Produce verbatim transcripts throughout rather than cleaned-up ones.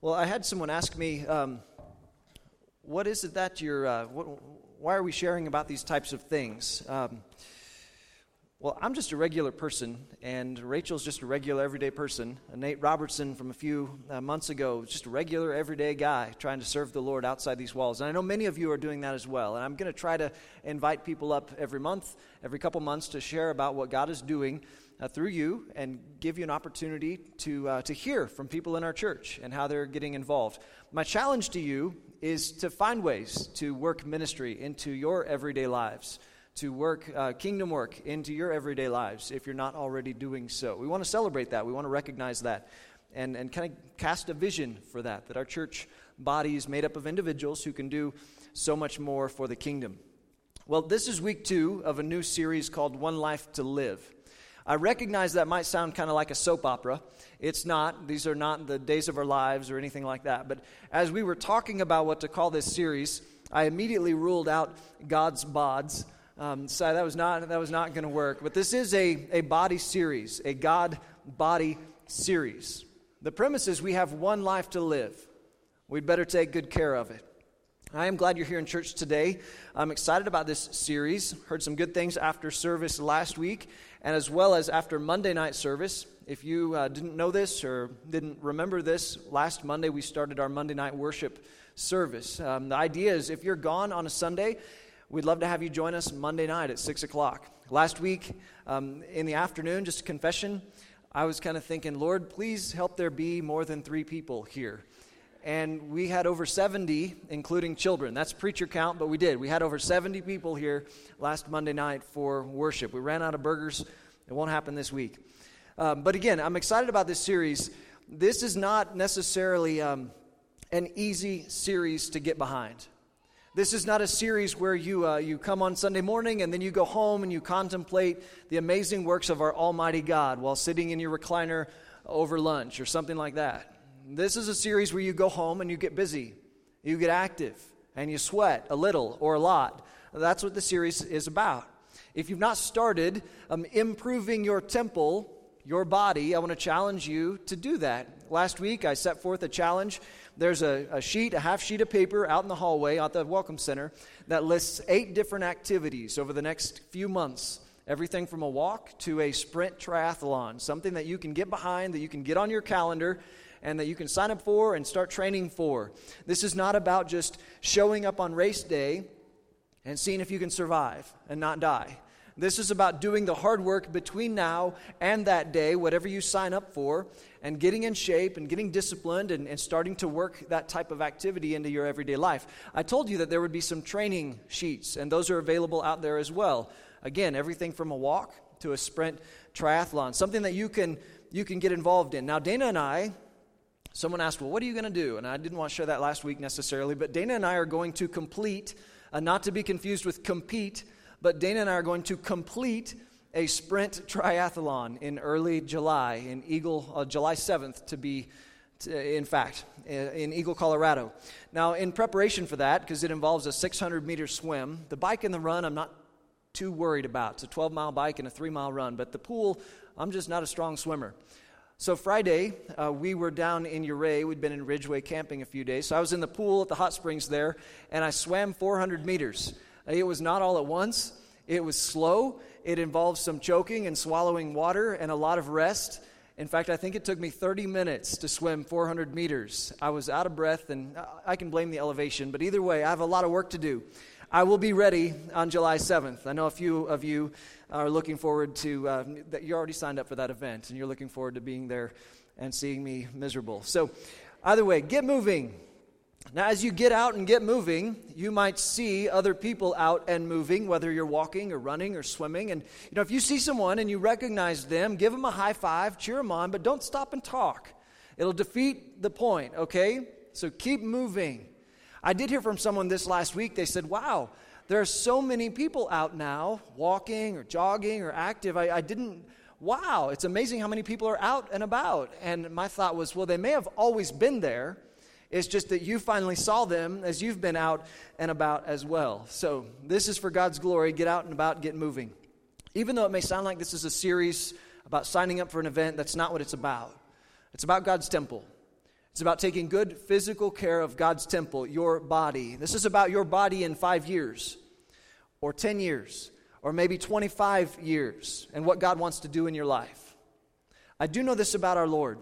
Well, I had someone ask me, um, what is it that you're, uh, what, why are we sharing about these types of things? Um, well, I'm just a regular person, and Rachel's just a regular, everyday person. And Nate Robertson from a few uh, months ago was just a regular, everyday guy trying to serve the Lord outside these walls. And I know many of you are doing that as well. And I'm going to try to invite people up every month, every couple months, to share about what God is doing Uh, through you and give you an opportunity to uh, to hear from people in our church and how they're getting involved. My challenge to you is to find ways to work ministry into your everyday lives, to work uh, kingdom work into your everyday lives if you're not already doing so. We want to celebrate that. We want to recognize that and, and kind of cast a vision for that, that our church body is made up of individuals who can do so much more for the kingdom. Well, this is week two of a new series called One Life to Live. I recognize that might sound kind of like a soap opera. It's not. These are not the days of our lives or anything like that. But as we were talking about what to call this series, I immediately ruled out God's bods. Um, so that was not that was not going to work. But this is a, a body series, a God body series. The premise is we have one life to live. We'd better take good care of it. I am glad you're here in church today. I'm excited about this series. Heard some good things after service last week, and as well as after Monday night service. If you uh, didn't know this or didn't remember this, last Monday we started our Monday night worship service. Um, the idea is if you're gone on a Sunday, we'd love to have you join us Monday night at six o'clock. Last week um, in the afternoon, just a confession, I was kind of thinking, Lord, please help there be more than three people here. And we had over seventy, including children. That's preacher count, but we did. We had over seventy people here last Monday night for worship. We ran out of burgers. It won't happen this week. Um, but again, I'm excited about this series. This is not necessarily um, an easy series to get behind. This is not a series where you uh, you come on Sunday morning and then you go home and you contemplate the amazing works of our Almighty God while sitting in your recliner over lunch or something like that. This is a series where you go home and you get busy, you get active, and you sweat a little or a lot. That's what the series is about. If you've not started um, improving your temple, your body, I want to challenge you to do that. Last week, I set forth a challenge. There's a, a sheet, a half sheet of paper out in the hallway at the Welcome Center that lists eight different activities over the next few months. Everything from a walk to a sprint triathlon, something that you can get behind, that you can get on your calendar, and that you can sign up for and start training for. This is not about just showing up on race day and seeing if you can survive and not die. This is about doing the hard work between now and that day, whatever you sign up for, and getting in shape and getting disciplined and, and starting to work that type of activity into your everyday life. I told you that there would be some training sheets, and those are available out there as well. Again, everything from a walk to a sprint triathlon, something that you can you can get involved in. Now, Dana and I, someone asked, well, what are you going to do? And I didn't want to share that last week necessarily, but Dana and I are going to complete, uh, not to be confused with compete, but Dana and I are going to complete a sprint triathlon in early July, in Eagle, uh, July seventh to be, to, in fact, in Eagle, Colorado. Now, in preparation for that, because it involves a six hundred meter swim, the bike and the run I'm not too worried about. It's a twelve mile bike and a three mile run, but the pool, I'm just not a strong swimmer. So Friday, uh, we were down in Ouray. We'd been in Ridgeway camping a few days. So I was in the pool at the hot springs there, and I swam four hundred meters. It was not all at once. It was slow. It involved some choking and swallowing water and a lot of rest. In fact, I think it took me thirty minutes to swim four hundred meters. I was out of breath, and I can blame the elevation. But either way, I have a lot of work to do. I will be ready on July seventh. I know a few of you are looking forward to, uh, that you already signed up for that event, and you're looking forward to being there and seeing me miserable. So either way, get moving. Now, as you get out and get moving, you might see other people out and moving, whether you're walking or running or swimming. And, you know, if you see someone and you recognize them, give them a high five, cheer them on, but don't stop and talk. It'll defeat the point, okay? So keep moving. I did hear from someone this last week. They said, wow, there are so many people out now walking or jogging or active. I, I didn't, wow, it's amazing how many people are out and about. And my thought was, well, they may have always been there. It's just that you finally saw them as you've been out and about as well. So this is for God's glory. Get out and about, get moving. Even though it may sound like this is a series about signing up for an event, that's not what it's about. It's about God's temple. It's about taking good physical care of God's temple, your body. This is about your body in five years, or ten years, or maybe twenty-five years, and what God wants to do in your life. I do know this about our Lord.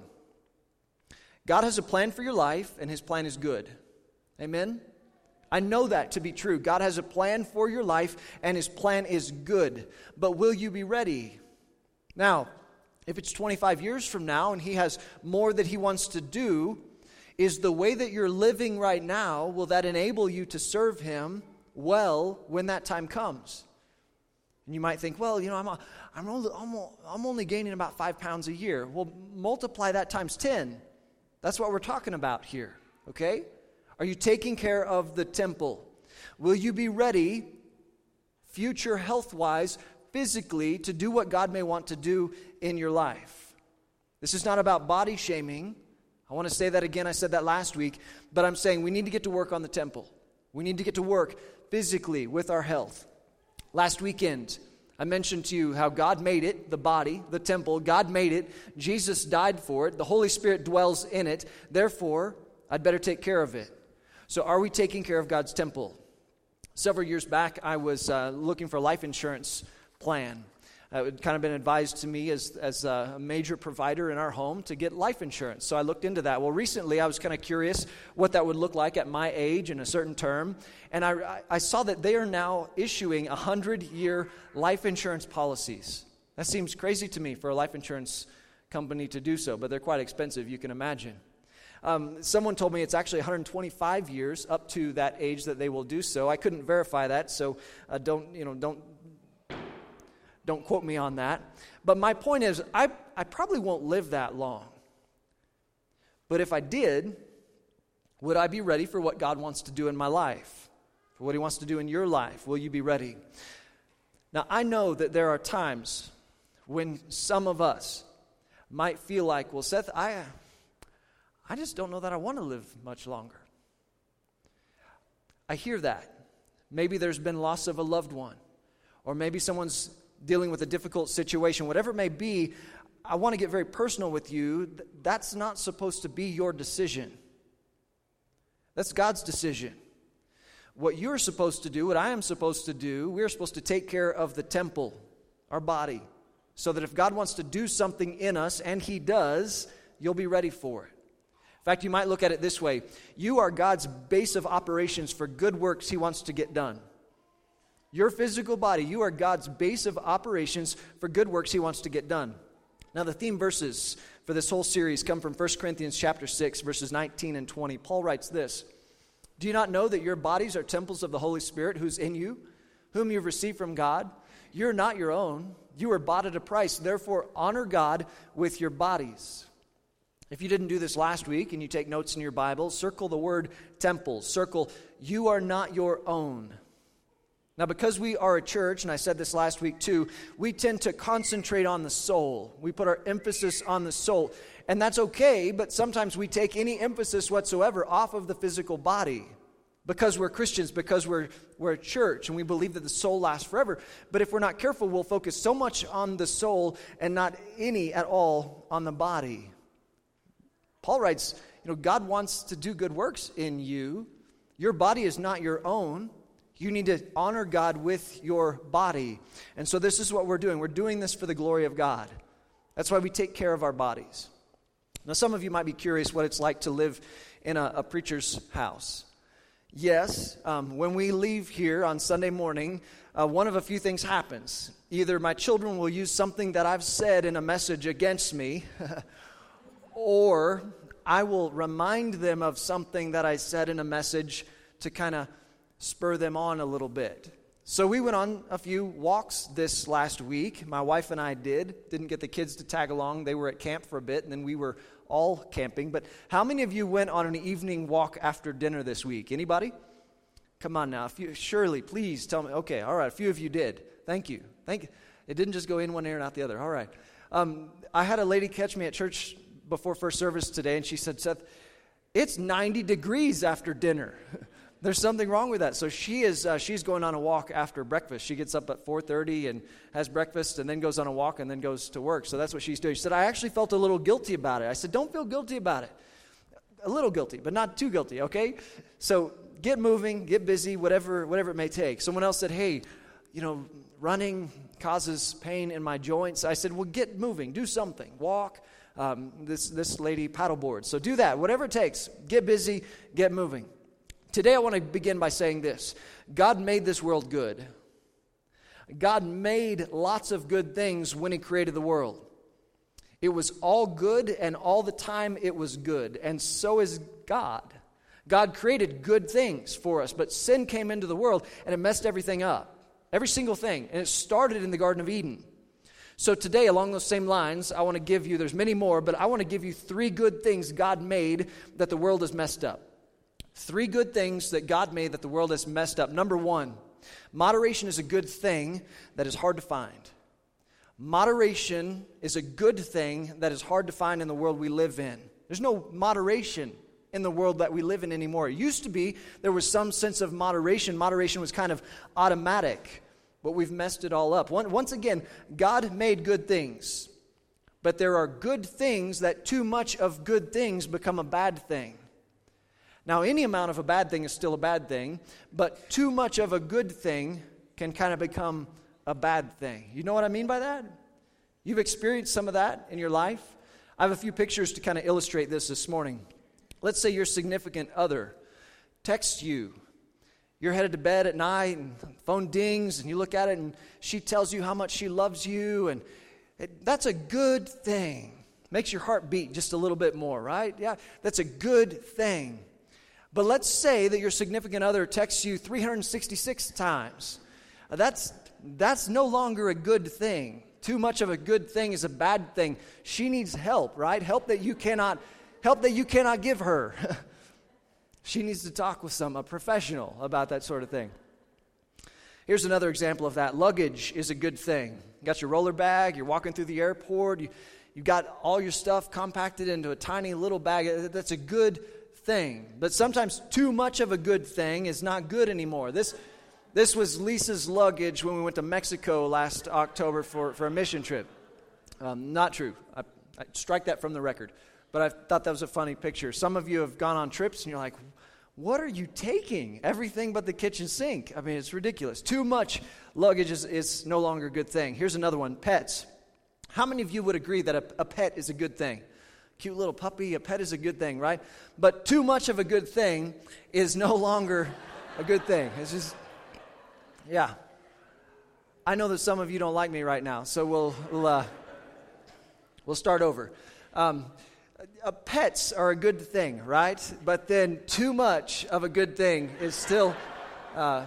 God has a plan for your life, and His plan is good. Amen? I know that to be true. God has a plan for your life, and His plan is good. But will you be ready? Now, if it's twenty-five years from now, and He has more that He wants to do, is the way that you're living right now, will that enable you to serve Him well when that time comes? And you might think, well, you know, I'm a, I'm only, I'm o- I'm only gaining about five pounds a year. Well, multiply that times ten. That's what we're talking about here, okay? Are you taking care of the temple? Will you be ready, future health-wise, physically, to do what God may want to do in your life? This is not about body shaming. I want to say that again. I said that last week. But I'm saying we need to get to work on the temple. We need to get to work physically with our health. Last weekend, I mentioned to you how God made it, the body, the temple. God made it. Jesus died for it. The Holy Spirit dwells in it. Therefore, I'd better take care of it. So are we taking care of God's temple? Several years back, I was uh, looking for a life insurance plan. Uh, it had kind of been advised to me as, as a major provider in our home to get life insurance. So I looked into that. Well, recently I was kind of curious what that would look like at my age in a certain term. And I, I saw that they are now issuing one hundred-year life insurance policies. That seems crazy to me for a life insurance company to do so, but they're quite expensive, you can imagine. Um, someone told me it's actually one hundred twenty-five years up to that age that they will do so. I couldn't verify that, so uh, don't, you know, don't Don't quote me on that. But my point is, I, I probably won't live that long. But if I did, would I be ready for what God wants to do in my life? For what He wants to do in your life? Will you be ready? Now, I know that there are times when some of us might feel like, well, Seth, I, I just don't know that I want to live much longer. I hear that. Maybe there's been loss of a loved one. Or maybe someone's dealing with a difficult situation, whatever it may be. I want to get very personal with you. That's not supposed to be your decision. That's God's decision. What you're supposed to do, what I am supposed to do, we're supposed to take care of the temple, our body, so that if God wants to do something in us, and He does, you'll be ready for it. In fact, you might look at it this way. You are God's base of operations for good works He wants to get done. Your physical body, you are God's base of operations for good works He wants to get done. Now, the theme verses for this whole series come from First Corinthians chapter six, verses nineteen and twenty. Paul writes this: Do you not know that your bodies are temples of the Holy Spirit who's in you, whom you've received from God? You're not your own. You were bought at a price. Therefore, honor God with your bodies. If you didn't do this last week and you take notes in your Bible, circle the word temple. Circle, you are not your own. Now, because we are a church, and I said this last week too, we tend to concentrate on the soul. We put our emphasis on the soul. And that's okay, but sometimes we take any emphasis whatsoever off of the physical body. Because we're Christians, because we're, we're a church, and we believe that the soul lasts forever. But if we're not careful, we'll focus so much on the soul and not any at all on the body. Paul writes, you know, God wants to do good works in you. Your body is not your own. You need to honor God with your body. And so this is what we're doing. We're doing this for the glory of God. That's why we take care of our bodies. Now, some of you might be curious what it's like to live in a, a preacher's house. Yes, um, when we leave here on Sunday morning, uh, one of a few things happens. Either my children will use something that I've said in a message against me, or I will remind them of something that I said in a message to kind of spur them on a little bit. So we went on a few walks this last week. My wife and I did. Didn't get the kids to tag along. They were at camp for a bit, and then we were all camping. But how many of you went on an evening walk after dinner this week? Anybody? Come on now. A few, surely, please tell me. Okay, all right. A few of you did. Thank you. Thank you. It didn't just go in one ear and out the other. All right. Um, I had a lady catch me at church before first service today, and she said, Seth, it's ninety degrees after dinner. There's something wrong with that. So she is uh, she's going on a walk after breakfast. She gets up at four thirty and has breakfast and then goes on a walk and then goes to work. So that's what she's doing. She said, I actually felt a little guilty about it. I said, don't feel guilty about it. a little guilty, but not too guilty, okay? So get moving, get busy, whatever, whatever it may take. Someone else said, hey, you know, running causes pain in my joints. I said, well, get moving, do something, walk. Um, this, this lady paddleboards. So do that, whatever it takes. Get busy, get moving. Today I want to begin by saying this. God made this world good. God made lots of good things when he created the world. It was all good, and all the time it was good. And so is God. God created good things for us, but sin came into the world, and it messed everything up. Every single thing. And it started in the Garden of Eden. So today, along those same lines, I want to give you, there's many more, but I want to give you three good things God made that the world has messed up. Three good things that God made that the world has messed up. Number one, moderation is a good thing that is hard to find. Moderation is a good thing that is hard to find in the world we live in. There's no moderation in the world that we live in anymore. It used to be there was some sense of moderation. Moderation was kind of automatic, but we've messed it all up. Once again, God made good things, but there are good things that too much of good things become a bad thing. Now, any amount of a bad thing is still a bad thing, but too much of a good thing can kind of become a bad thing. You know what I mean by that? You've experienced some of that in your life. I have a few pictures to kind of illustrate this this morning. Let's say your significant other texts you. You're headed to bed at night and the phone dings and you look at it and she tells you how much she loves you, and it, that's a good thing. Makes your heart beat just a little bit more, right? Yeah, that's a good thing. But let's say that your significant other texts you three hundred sixty-six times. That's that's no longer a good thing. Too much of a good thing is a bad thing. She needs help, right? Help that you cannot help that you cannot give her. She needs to talk with some a professional about that sort of thing. Here's another example of that. Luggage is a good thing. You got your roller bag, you're walking through the airport, you you've got all your stuff compacted into a tiny little bag. That's a good thing. But sometimes too much of a good thing is not good anymore. This this was Lisa's luggage when we went to Mexico last October for, for a mission trip. Um, not true. I, I strike that from the record. But I thought that was a funny picture. Some of you have gone on trips and you're like, what are you taking? Everything but the kitchen sink. I mean, it's ridiculous. Too much luggage is, is no longer a good thing. Here's another one, pets. How many of you would agree that a, a pet is a good thing? Cute little puppy, a pet is a good thing, right? But too much of a good thing is no longer a good thing. It's just, yeah. I know that some of you don't like me right now, so we'll we'll, uh, we'll start over. Um, uh, pets are a good thing, right? But then too much of a good thing is still uh,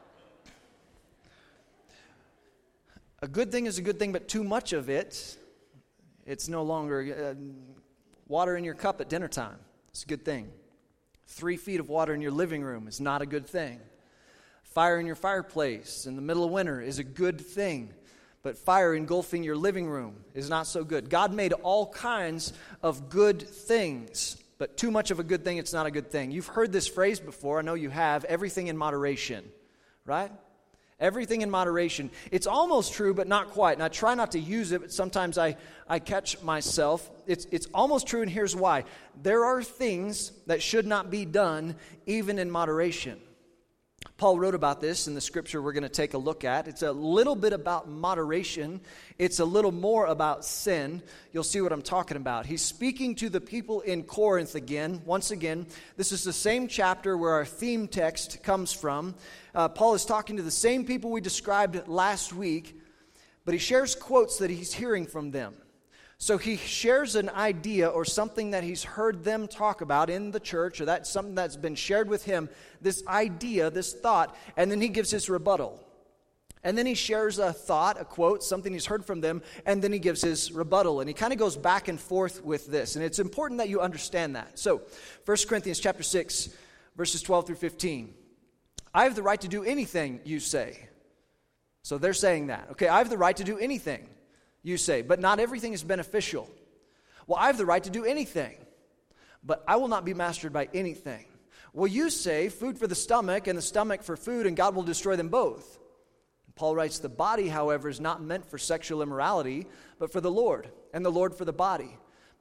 a good thing is a good thing, but too much of it, it's no longer uh, water in your cup at dinner time. It's a good thing. Three feet of water in your living room is not a good thing. Fire in your fireplace in the middle of winter is a good thing. But fire engulfing your living room is not so good. God made all kinds of good things, but too much of a good thing, it's not a good thing. You've heard this phrase before. I know you have. Everything in moderation, right? Everything in moderation. It's almost true, but not quite. And I try not to use it, but sometimes I, I catch myself. It's, it's almost true, and here's why. There are things that should not be done, even in moderation. Paul wrote about this in the scripture we're going to take a look at. It's a little bit about moderation. It's a little more about sin. You'll see what I'm talking about. He's speaking to the people in Corinth again. Once again, this is the same chapter where our theme text comes from. Uh, Paul is talking to the same people we described last week, but he shares quotes that he's hearing from them. So he shares an idea or something that he's heard them talk about in the church, or that's something that's been shared with him, this idea, this thought, and then he gives his rebuttal. And then he shares a thought, a quote, something he's heard from them, and then he gives his rebuttal. And he kind of goes back and forth with this. And it's important that you understand that. So, First Corinthians chapter six, verses twelve through fifteen. I have the right to do anything, you say. So they're saying that. Okay, I have the right to do anything, you say, but not everything is beneficial. Well, I have the right to do anything, but I will not be mastered by anything. Well, you say food for the stomach and the stomach for food, and God will destroy them both. Paul writes, the body, however, is not meant for sexual immorality, but for the Lord, and the Lord for the body.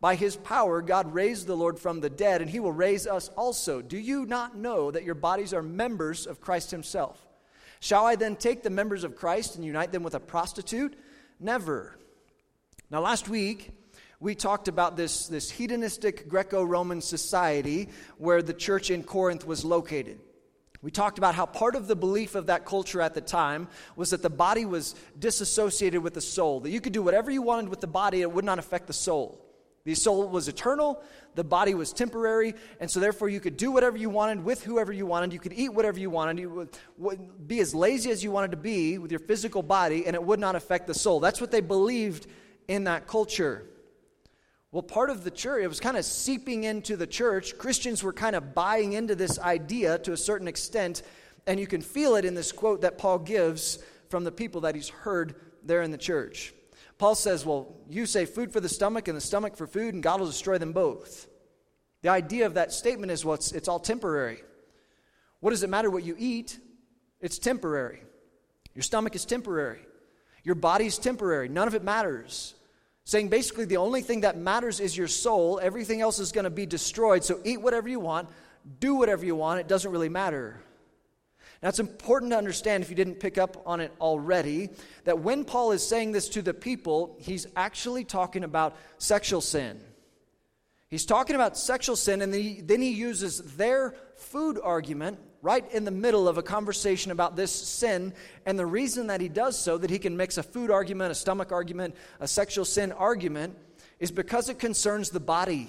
By his power, God raised the Lord from the dead, and he will raise us also. Do you not know that your bodies are members of Christ himself? Shall I then take the members of Christ and unite them with a prostitute? Never. Now, last week, we talked about this, this hedonistic Greco-Roman society where the church in Corinth was located. We talked about how part of the belief of that culture at the time was that the body was disassociated with the soul, that you could do whatever you wanted with the body, it would not affect the soul. The soul was eternal, the body was temporary, and so therefore you could do whatever you wanted with whoever you wanted, you could eat whatever you wanted, you would, would be as lazy as you wanted to be with your physical body, and it would not affect the soul. That's what they believed in that culture. Well, part of the church, it was kind of seeping into the church. Christians were kind of buying into this idea to a certain extent, and you can feel it in this quote that Paul gives from the people that he's heard there in the church. Paul says, well, you say food for the stomach and the stomach for food, and God will destroy them both. The idea of that statement is, well, it's, it's all temporary. What does it matter what you eat? It's temporary. Your stomach is temporary. Your body's temporary. None of it matters. Saying basically the only thing that matters is your soul. Everything else is going to be destroyed. So eat whatever you want. Do whatever you want. It doesn't really matter. Now, it's important to understand, if you didn't pick up on it already, that when Paul is saying this to the people, he's actually talking about sexual sin. He's talking about sexual sin, and then he, then he uses their food argument right in the middle of a conversation about this sin. And the reason that he does so, that he can mix a food argument, a stomach argument, a sexual sin argument, is because it concerns the body.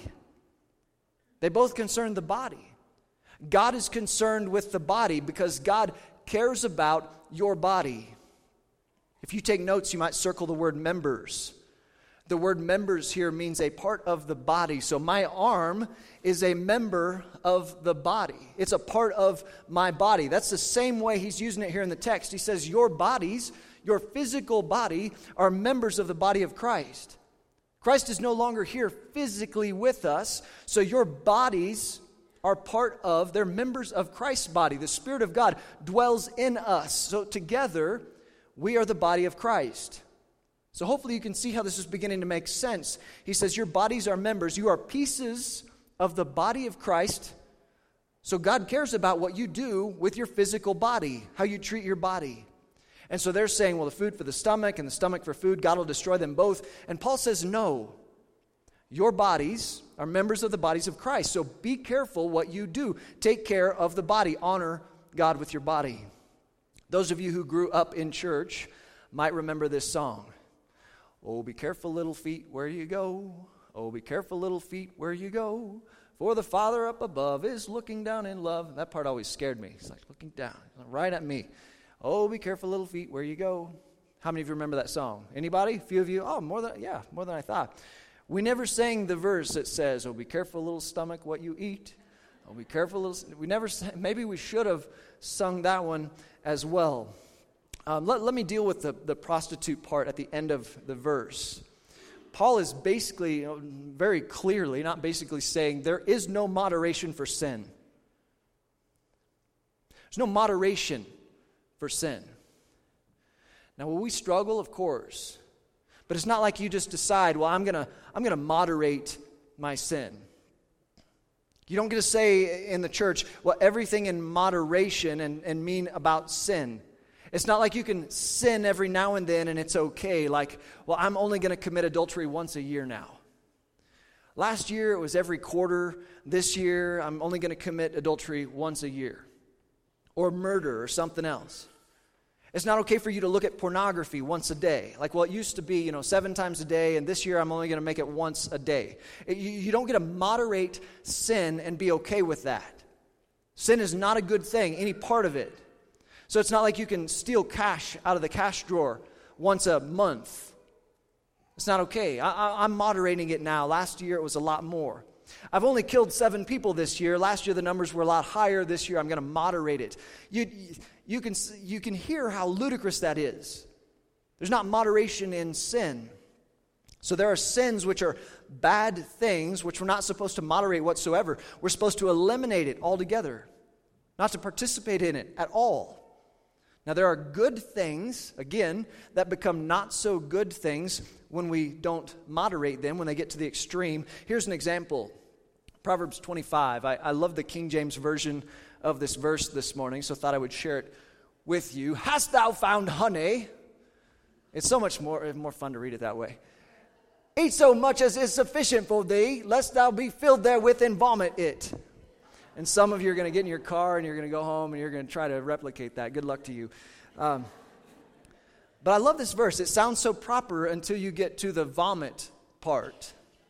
They both concern the body. God is concerned with the body because God cares about your body. If you take notes, you might circle the word members. The word members here means a part of the body. So my arm is a member of the body. It's a part of my body. That's the same way he's using it here in the text. He says your bodies, your physical body, are members of the body of Christ. Christ is no longer here physically with us, so your bodies are part of, they're members of Christ's body. The Spirit of God dwells in us. So together, we are the body of Christ. So hopefully you can see how this is beginning to make sense. He says your bodies are members. You are pieces of the body of Christ. So God cares about what you do with your physical body, how you treat your body. And so they're saying, well, the food for the stomach and the stomach for food, God will destroy them both. And Paul says, no. Your bodies are members of the bodies of Christ. So be careful what you do. Take care of the body. Honor God with your body. Those of you who grew up in church might remember this song. Oh, be careful, little feet, where you go. Oh, be careful, little feet, where you go. For the Father up above is looking down in love. That part always scared me. He's like looking down, right at me. Oh, be careful, little feet, where you go. How many of you remember that song? Anybody? A few of you? Oh, more than, yeah, more than I thought. We never sang the verse that says, oh, be careful, little stomach, what you eat. Oh, be careful, little... We never... Maybe we should have sung that one as well. Um, let, let me deal with the, the prostitute part at the end of the verse. Paul is basically, you know, very clearly, not basically saying, there is no moderation for sin. There's no moderation for sin. Now, will we struggle? Of course. But it's not like you just decide, well, I'm going to I'm going to moderate my sin. You don't get to say in the church, well, everything in moderation and, and mean about sin. It's not like you can sin every now and then and it's okay. Like, well, I'm only going to commit adultery once a year now. Last year it was every quarter. This year I'm only going to commit adultery once a year. Or murder or something else. It's not okay for you to look at pornography once a day. Like, well, it used to be, you know, seven times a day, and this year I'm only going to make it once a day. It, you, you don't get to moderate sin and be okay with that. Sin is not a good thing, any part of it. So it's not like you can steal cash out of the cash drawer once a month. It's not okay. I, I, I'm moderating it now. Last year it was a lot more. I've only killed seven people this year. Last year the numbers were a lot higher. This year I'm going to moderate it. You, you can, you can hear how ludicrous that is. There's not moderation in sin. So there are sins which are bad things, which we're not supposed to moderate whatsoever. We're supposed to eliminate it altogether, not to participate in it at all. Now, there are good things, again, that become not so good things when we don't moderate them, when they get to the extreme. Here's an example. Proverbs twenty-five. I, I love the King James Version of this verse this morning, so I thought I would share it with you. Hast thou found honey? It's so much more, more fun to read it that way. Eat so much as is sufficient for thee, lest thou be filled therewith and vomit it. And some of you are going to get in your car and you're going to go home and you're going to try to replicate that. Good luck to you. Um, but I love this verse. It sounds so proper until you get to the vomit part.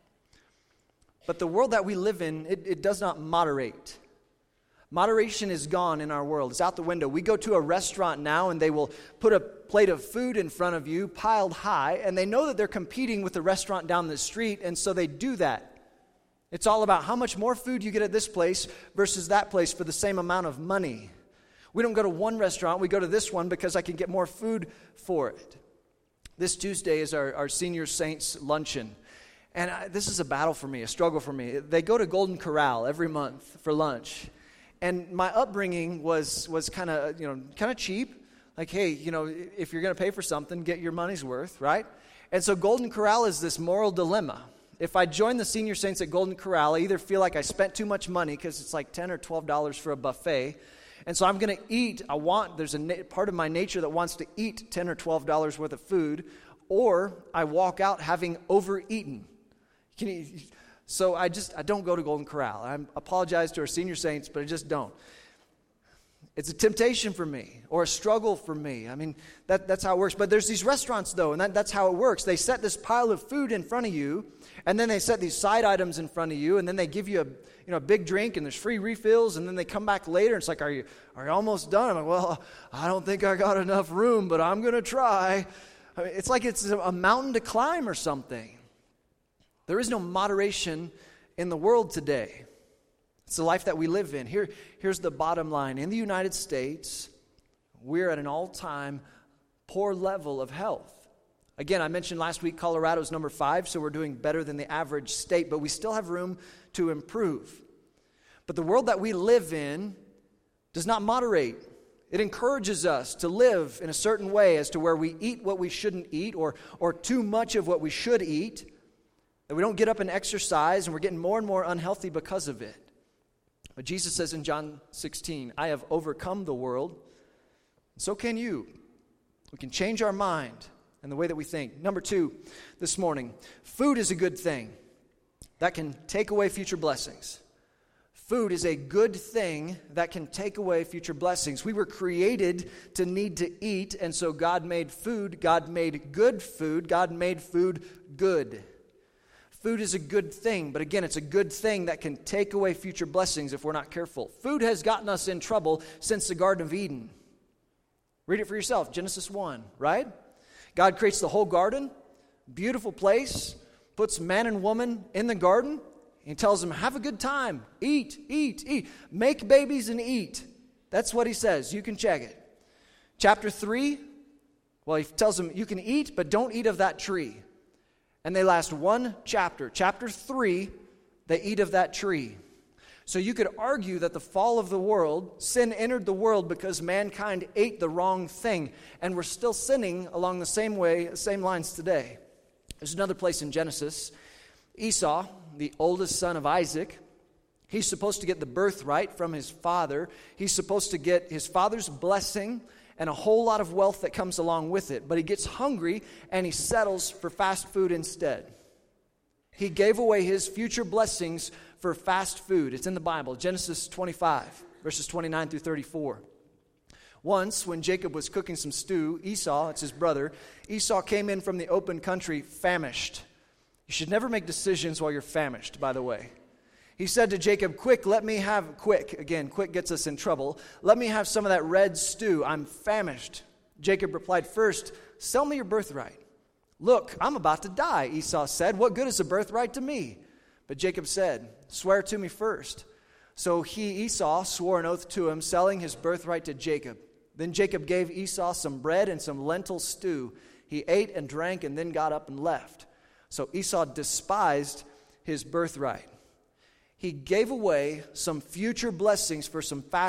But the world that we live in, it, it does not moderate. Moderation is gone in our world. It's out the window. We go to a restaurant now and they will put a plate of food in front of you piled high, and they know that they're competing with the restaurant down the street, and so they do that. It's all about how much more food you get at this place versus that place for the same amount of money. We don't go to one restaurant, we go to this one because I can get more food for it. This Tuesday is our, our Senior Saints Luncheon. And I, this is a battle for me, a struggle for me. They go to Golden Corral every month for lunch. And my upbringing was was kind of, you know, kind of cheap. Like, hey, you know, if you're going to pay for something, get your money's worth, right? And so Golden Corral is this moral dilemma. If I join the Senior Saints at Golden Corral, I either feel like I spent too much money because it's like ten or twelve dollars for a buffet. And so I'm going to eat, I want, there's a na- part of my nature that wants to eat ten or twelve dollars worth of food, or I walk out having overeaten. Can you, so I just, I don't go to Golden Corral. I apologize to our Senior Saints, but I just don't. It's a temptation for me, or a struggle for me. I mean, that, that's how it works. But there's these restaurants, though, and that, that's how it works. They set this pile of food in front of you, and then they set these side items in front of you, and then they give you a, you know, a big drink, and there's free refills, and then they come back later, and it's like, are you, are you almost done? I'm like, well, I don't think I got enough room, but I'm going to try. I mean, it's like it's a mountain to climb or something. There is no moderation in the world today. It's the life that we live in. Here, here's the bottom line. In the United States, we're at an all-time poor level of health. Again, I mentioned last week Colorado's number five, so we're doing better than the average state, but we still have room to improve. But the world that we live in does not moderate. It encourages us to live in a certain way as to where we eat what we shouldn't eat, or, or too much of what we should eat, that we don't get up and exercise, and we're getting more and more unhealthy because of it. But Jesus says in John sixteen, I have overcome the world, and so can you. We can change our mind and the way that we think. Number two, this morning, food is a good thing that can take away future blessings. Food is a good thing that can take away future blessings. We were created to need to eat, and so God made food. God made good food. God made food good. Food is a good thing, but again, it's a good thing that can take away future blessings if we're not careful. Food has gotten us in trouble since the Garden of Eden. Read it for yourself, Genesis one, right? God creates the whole garden, beautiful place, puts man and woman in the garden, and he tells them, have a good time, eat, eat, eat, make babies and eat. That's what he says. You can check it. Chapter three, well, he tells them, you can eat, but don't eat of that tree. And they last one chapter. Chapter three, they eat of that tree. So you could argue that the fall of the world, sin entered the world because mankind ate the wrong thing. And we're still sinning along the same way, same lines today. There's another place in Genesis. Esau, the oldest son of Isaac, he's supposed to get the birthright from his father. He's supposed to get his father's blessing and a whole lot of wealth that comes along with it. But he gets hungry and he settles for fast food instead. He gave away his future blessings for fast food. It's in the Bible, Genesis twenty-five, verses twenty-nine through thirty-four. Once, when Jacob was cooking some stew, Esau, it's his brother, Esau came in from the open country famished. You should never make decisions while you're famished, by the way. He said to Jacob, quick, let me have, quick, again, quick gets us in trouble. Let me have some of that red stew. I'm famished. Jacob replied, first, sell me your birthright. Look, I'm about to die, Esau said. What good is a birthright to me? But Jacob said, swear to me first. So he, Esau, swore an oath to him, selling his birthright to Jacob. Then Jacob gave Esau some bread and some lentil stew. He ate and drank and then got up and left. So Esau despised his birthright. He gave away some future blessings for some fast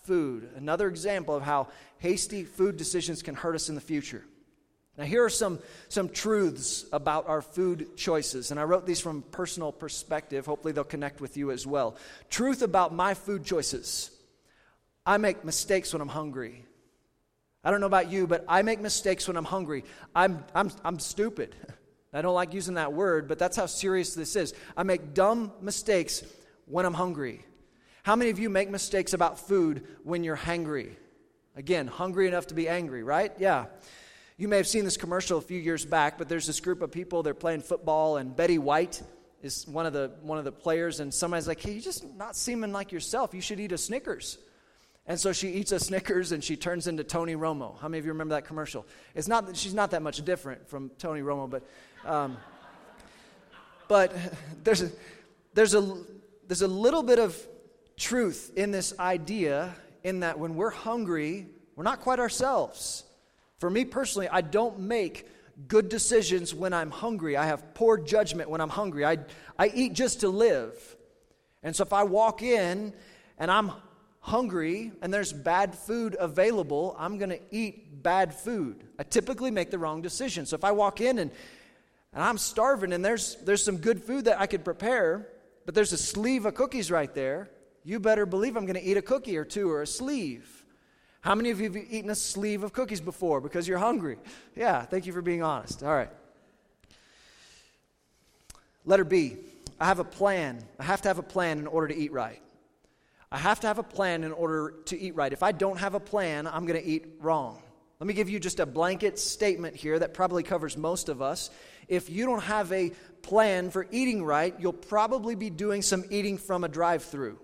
food. Another example of how hasty food decisions can hurt us in the future. Now, here are some, some truths about our food choices, and I wrote these from personal perspective. Hopefully they'll connect with you as well. Truth about my food choices. I make mistakes when I'm hungry. I don't know about you, but I make mistakes when I'm hungry. I'm, I'm, I'm stupid. I don't like using that word, but that's how serious this is. I make dumb mistakes when I'm hungry. How many of you make mistakes about food when you're hangry? Again, hungry enough to be angry, right? Yeah. You may have seen this commercial a few years back, but there's this group of people, they're playing football, and Betty White is one of the one of the players, and somebody's like, hey, you're just not seeming like yourself. You should eat a Snickers. And so she eats a Snickers, and she turns into Tony Romo. How many of you remember that commercial? It's not that she's not that much different from Tony Romo, but um, but there's a, there's a there's a little bit of truth in this idea, in that when we're hungry, we're not quite ourselves. For me personally, I don't make good decisions when I'm hungry. I have poor judgment when I'm hungry. I, I eat just to live. And so if I walk in and I'm hungry and there's bad food available, I'm going to eat bad food. I typically make the wrong decision. So if I walk in and, and I'm starving and there's, there's some good food that I could prepare, but there's a sleeve of cookies right there, you better believe I'm going to eat a cookie or two or a sleeve. How many of you have eaten a sleeve of cookies before because you're hungry? Yeah, thank you for being honest. All right. Letter B, I have a plan. I have to have a plan in order to eat right. I have to have a plan in order to eat right. If I don't have a plan, I'm going to eat wrong. Let me give you just a blanket statement here that probably covers most of us. If you don't have a plan for eating right, you'll probably be doing some eating from a drive-through.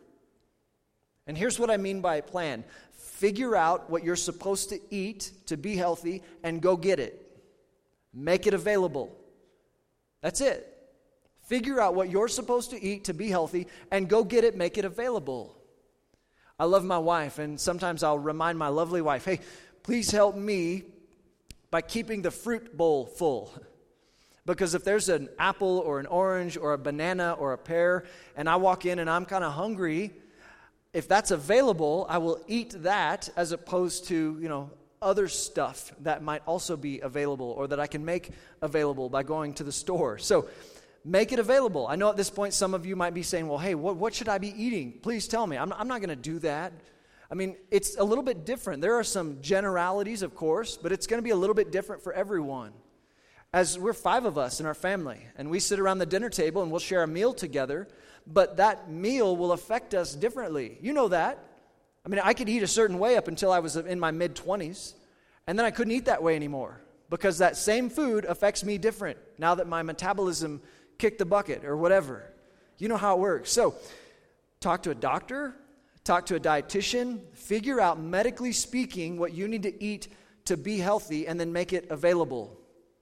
And here's what I mean by a plan. Figure out what you're supposed to eat to be healthy and go get it. Make it available. That's it. Figure out what you're supposed to eat to be healthy and go get it, make it available. I love my wife, and sometimes I'll remind my lovely wife, hey, please help me by keeping the fruit bowl full. Because if there's an apple or an orange or a banana or a pear, and I walk in and I'm kind of hungry, if that's available, I will eat that as opposed to, you know, other stuff that might also be available or that I can make available by going to the store. So make it available. I know at this point some of you might be saying, well, hey, what, what should I be eating? Please tell me. I'm, I'm not going to do that. I mean, it's a little bit different. There are some generalities, of course, but it's going to be a little bit different for everyone. As we're five of us in our family, and we sit around the dinner table and we'll share a meal together, but that meal will affect us differently. You know that. I mean, I could eat a certain way up until I was in my mid-twenties, and then I couldn't eat that way anymore because that same food affects me different now that my metabolism kicked the bucket or whatever. You know how it works. So talk to a doctor, talk to a dietitian, figure out, medically speaking, what you need to eat to be healthy, and then make it available.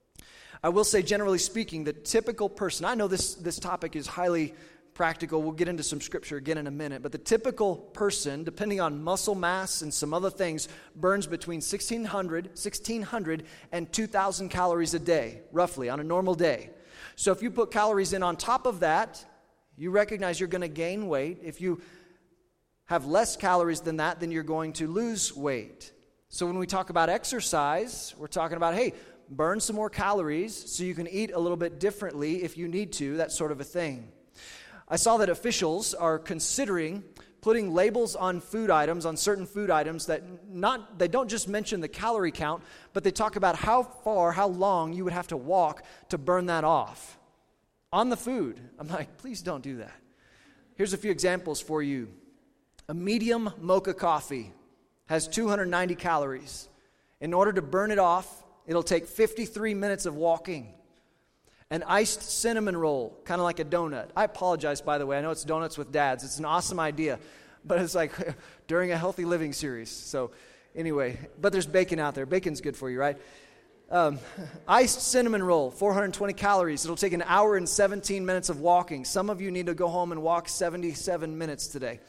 I will say, generally speaking, the typical person, I know this, this topic is highly practical. We'll get into some scripture again in a minute. But the typical person, depending on muscle mass and some other things, burns between sixteen hundred, sixteen hundred and two thousand calories a day, roughly, on a normal day. So if you put calories in on top of that, you recognize you're going to gain weight. If you have less calories than that, then you're going to lose weight. So when we talk about exercise, we're talking about, hey, burn some more calories so you can eat a little bit differently if you need to, that sort of a thing. I saw that officials are considering putting labels on food items, on certain food items, that not they don't just mention the calorie count, but they talk about how far, how long you would have to walk to burn that off on the food. I'm like, please don't do that. Here's a few examples for you. A medium mocha coffee has two hundred ninety calories. In order to burn it off, it'll take fifty-three minutes of walking. An iced cinnamon roll, kind of like a donut. I apologize, by the way. I know it's Donuts with Dads. It's an awesome idea. But it's like during a healthy living series. So anyway, but there's bacon out there. Bacon's good for you, right? Um, iced cinnamon roll, four hundred twenty calories. It'll take an hour and seventeen minutes of walking. Some of you need to go home and walk seventy-seven minutes today.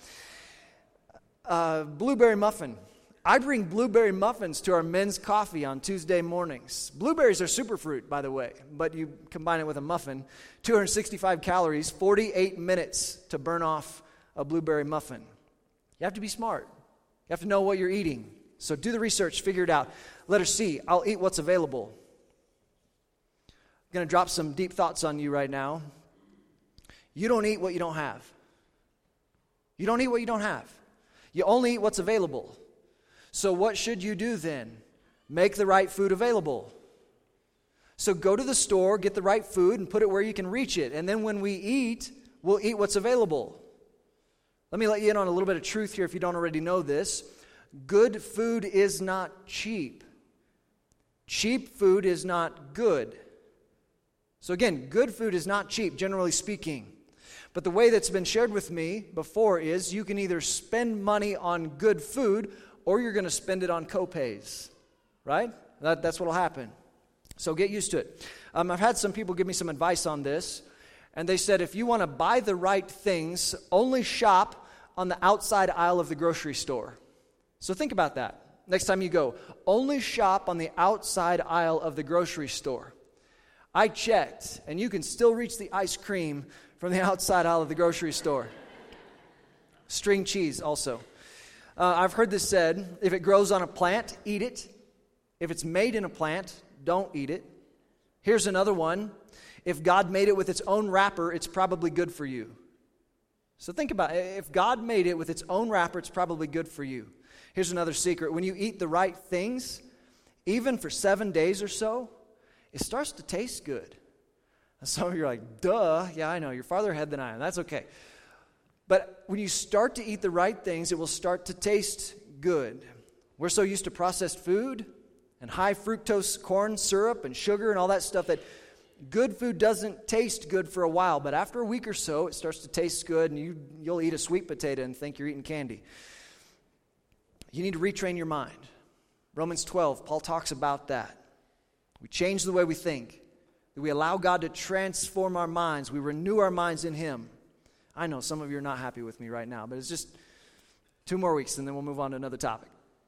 Uh, blueberry muffin. I bring blueberry muffins to our men's coffee on Tuesday mornings. Blueberries are superfruit, by the way, but you combine it with a muffin. two hundred sixty-five calories, forty-eight minutes to burn off a blueberry muffin. You have to be smart. You You have to know what you're eating. So do the research, figure it out. Letter C, I'll eat what's available. I'm going to drop some deep thoughts on you right now. You don't eat what you don't have. You don't eat what you don't have. You only eat what's available. So what should you do then? Make the right food available. So go to the store, get the right food, and put it where you can reach it. And then when we eat, we'll eat what's available. Let me let you in on a little bit of truth here if you don't already know this. Good food is not cheap. Cheap food is not good. So again, good food is not cheap, generally speaking. But the way that's been shared with me before is you can either spend money on good food or you're going to spend it on copays, right? That, that's what will happen. So get used to it. Um, I've had some people give me some advice on this, and they said if you want to buy the right things, only shop on the outside aisle of the grocery store. So think about that. Next time you go, only shop on the outside aisle of the grocery store. I checked, and you can still reach the ice cream from the outside aisle of the grocery store. String cheese also. Uh, I've heard this said, if it grows on a plant, eat it. If it's made in a plant, don't eat it. Here's another one. If God made it with its own wrapper, it's probably good for you. So think about it. If God made it with its own wrapper, it's probably good for you. Here's another secret. When you eat the right things, even for seven days or so, it starts to taste good. And some of you are like, duh, yeah, I know, you're farther ahead than I am. That's okay. But when you start to eat the right things, it will start to taste good. We're so used to processed food and high fructose corn syrup and sugar and all that stuff that good food doesn't taste good for a while, but after a week or so, it starts to taste good, and you, you'll eat a sweet potato and think you're eating candy. You need to retrain your mind. Romans twelve, Paul talks about that. We change the way we think. We allow God to transform our minds. We renew our minds in Him. I know some of you are not happy with me right now, but it's just two more weeks, and then we'll move on to another topic.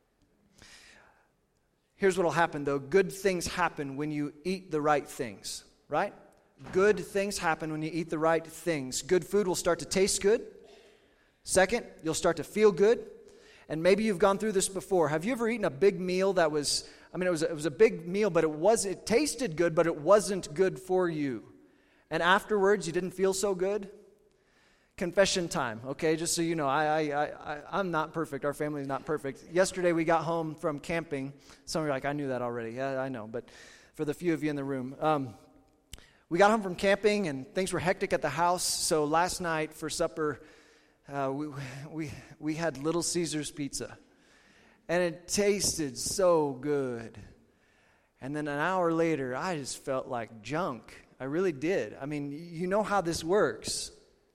Here's what will happen, though. Good things happen when you eat the right things. Right? Good things happen when you eat the right things. Good food will start to taste good. Second, you'll start to feel good. And maybe you've gone through this before. Have you ever eaten a big meal that was, I mean, it was, it was a big meal, but it was, it tasted good, but it wasn't good for you. And afterwards, you didn't feel so good? Confession time, okay? Just so you know, I, I, I, I'm not perfect. Our family is not perfect. Yesterday, we got home from camping. Some of you are like, I knew that already. Yeah, I know. But for the few of you in the room, um, we got home from camping, and things were hectic at the house. So last night for supper, uh, we, we we had Little Caesars pizza, and it tasted so good. And then an hour later, I just felt like junk. I really did. I mean, you know how this works.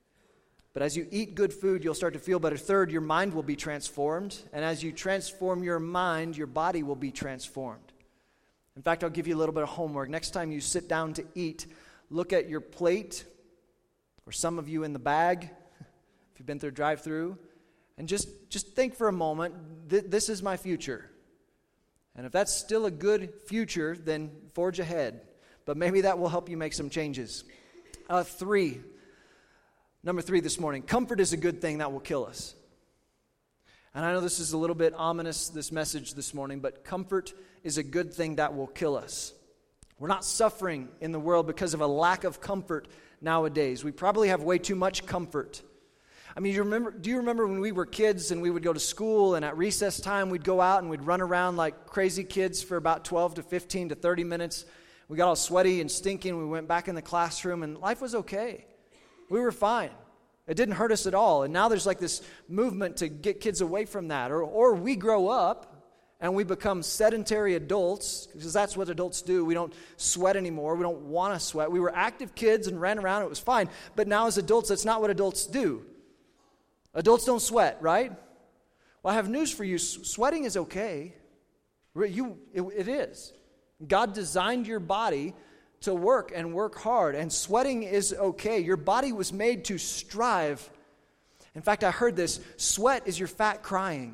But as you eat good food, you'll start to feel better. Third, your mind will be transformed, and as you transform your mind, your body will be transformed. In fact, I'll give you a little bit of homework. Next time you sit down to eat, look at your plate, or some of you in the bag, if you've been through a drive-through, and just, just think for a moment, th- this is my future. And if that's still a good future, then forge ahead. But maybe that will help you make some changes. Uh, three, number three this morning, comfort is a good thing that will kill us. And I know this is a little bit ominous, this message this morning, but comfort is a good thing that will kill us. We're not suffering in the world because of a lack of comfort nowadays. We probably have way too much comfort. I mean, you remember? Do you remember when we were kids and we would go to school, and at recess time we'd go out and we'd run around like crazy kids for about twelve to fifteen to thirty minutes. We got all sweaty and stinking. We went back in the classroom, and life was okay. We were fine. It didn't hurt us at all. And now there's like this movement to get kids away from that. Or, or we grow up and we become sedentary adults, because that's what adults do. We don't sweat anymore. We don't want to sweat. We were active kids and ran around. It was fine. But now as adults, that's not what adults do. Adults don't sweat, right? Well, I have news for you. Sweating is okay. You, it, it is. God designed your body to work and work hard, and sweating is okay. Your body was made to strive. In fact, I heard this, sweat is your fat crying.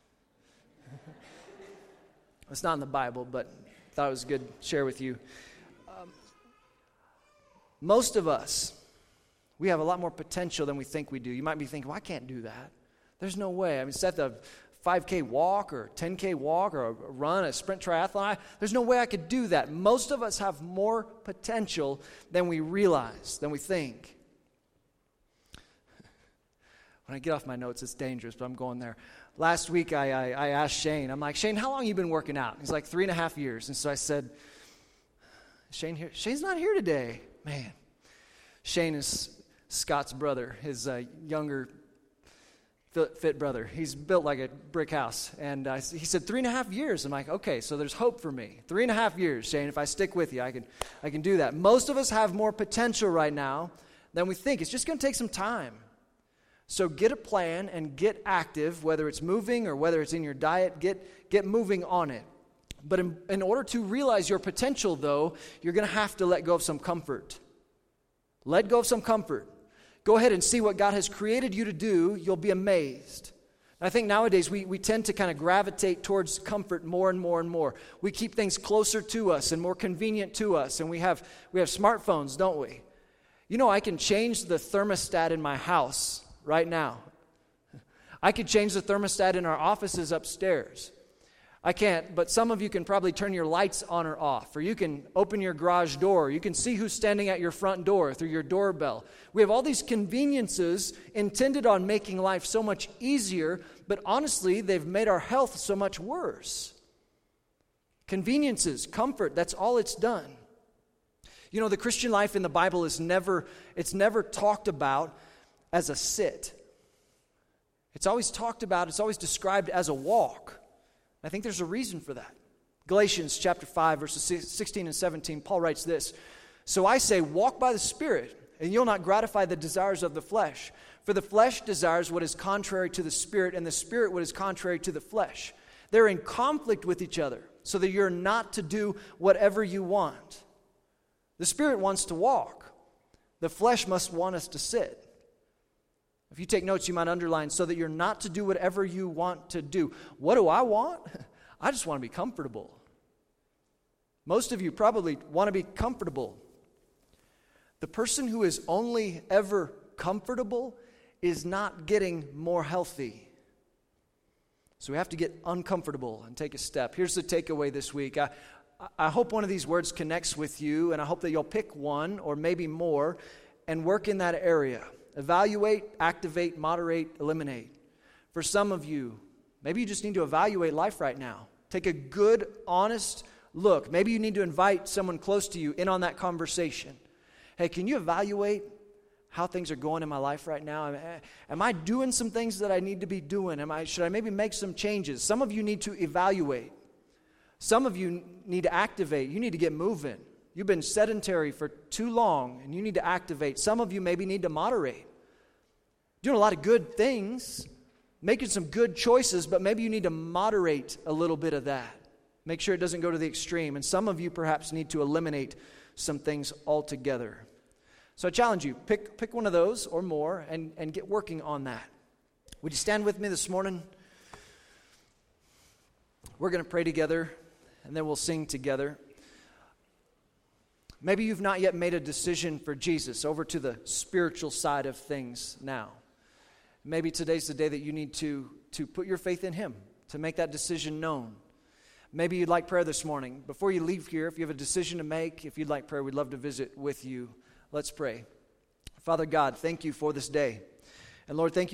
It's not in the Bible, but I thought it was good to share with you. Um, most of us, we have a lot more potential than we think we do. You might be thinking, well, I can't do that. There's no way. I mean, Seth, I've five K walk or ten K walk or a run, a sprint triathlon. I, there's no way I could do that. Most of us have more potential than we realize, than we think. When I get off my notes, it's dangerous, but I'm going there. Last week, I, I, I asked Shane, I'm like, Shane, how long have you been working out? He's like, three and a half years. And so I said, Shane here? Shane's not here today. Man, Shane is Scott's brother, his uh, younger fit brother. He's built like a brick house. And uh, he said, three and a half years. I'm like, okay, so there's hope for me. Three and a half years, Shane. If I stick with you, I can, I can do that. Most of us have more potential right now than we think. It's just going to take some time. So get a plan and get active, whether it's moving or whether it's in your diet, get, get moving on it. But in, in order to realize your potential, though, you're going to have to let go of some comfort. Let go of some comfort. Go ahead and see what God has created you to do. You'll be amazed. I think nowadays we, we tend to kind of gravitate towards comfort more and more and more. We keep things closer to us and more convenient to us. And we have we have smartphones, don't we? You know, I can change the thermostat in my house right now. I could change the thermostat in our offices upstairs. I can't, but some of you can probably turn your lights on or off, or you can open your garage door. You can see who's standing at your front door through your doorbell. We have all these conveniences intended on making life so much easier, but honestly, they've made our health so much worse. Conveniences, comfort, that's all it's done. You know, the Christian life in the Bible is never, it's never talked about as a sit. It's always talked about, it's always described as a walk. I think there's a reason for that. Galatians chapter five, verses sixteen and seventeen, Paul writes this, "So I say, walk by the Spirit, and you'll not gratify the desires of the flesh. For the flesh desires what is contrary to the Spirit, and the Spirit what is contrary to the flesh. They're in conflict with each other, so that you're not to do whatever you want. The Spirit wants to walk. The flesh must want us to sit." If you take notes, you might underline, so that you're not to do whatever you want to do. What do I want? I just want to be comfortable. Most of you probably want to be comfortable. The person who is only ever comfortable is not getting more healthy. So we have to get uncomfortable and take a step. Here's the takeaway this week. I, I hope one of these words connects with you, and I hope that you'll pick one or maybe more and work in that area. Evaluate, activate, moderate, eliminate. For some of you, maybe you just need to evaluate life right now. Take a good, honest look. Maybe you need to invite someone close to you in on that conversation. Hey, can you evaluate how things are going in my life right now? Am, am I doing some things that I need to be doing? Am I, should I maybe make some changes? Some of you need to evaluate. Some of you need to activate. You need to get moving. You've been sedentary for too long, and you need to activate. Some of you maybe need to moderate. Doing a lot of good things, making some good choices, but maybe you need to moderate a little bit of that. Make sure it doesn't go to the extreme. And some of you perhaps need to eliminate some things altogether. So I challenge you, pick, pick one of those or more and, and get working on that. Would you stand with me this morning? We're going to pray together, and then we'll sing together. Maybe you've not yet made a decision for Jesus, over to the spiritual side of things now. Maybe today's the day that you need to, to put your faith in Him, to make that decision known. Maybe you'd like prayer this morning. Before you leave here, if you have a decision to make, if you'd like prayer, we'd love to visit with you. Let's pray. Father God, thank you for this day. And Lord, thank you